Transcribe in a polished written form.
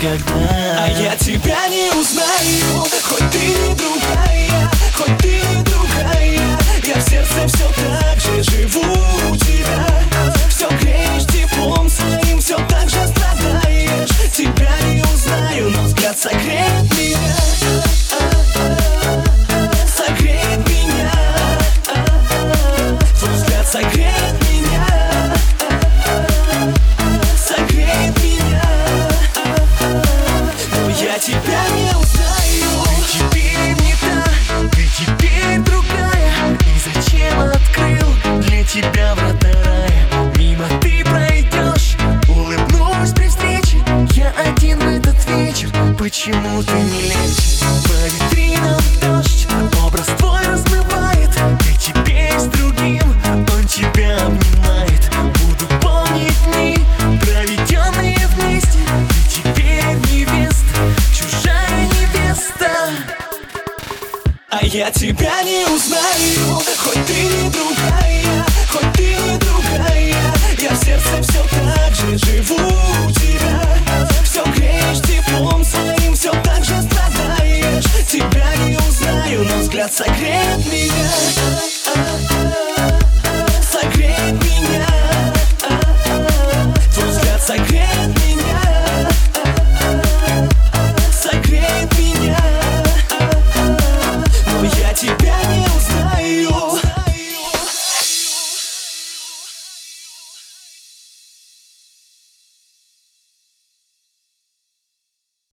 никогда. А я тебя не узнаю, хоть ты не другая, хоть ты не другая. Я в сердце все так же живу у тебя. Все греешь теплом своим, все так же страдаешь. Тебя не узнаю, но взгляд согреет меня. Согреет меня. Твой взгляд согреет меня. Согреет меня. Но я тебя не узнаю. Ты теперь не та, ты теперь другая. И зачем открыл для тебя врата рая? Мимо ты пройдешь, улыбнусь при встрече. Я один в этот вечер, почему ты не лечишь? По витринам дождь, образ твой размывает. Ты теперь с другим, он тебя обнимает. Буду помнить дни, проведенные вместе. Ты теперь невеста, чужая невеста. А я тебя не узнаю, хоть ты не другая, хоть ты не другая. Я в сердце все так же живу у тебя. Все греешь теплом своим, все так же страдаешь. Тебя не узнаю, но взгляд согреет меня.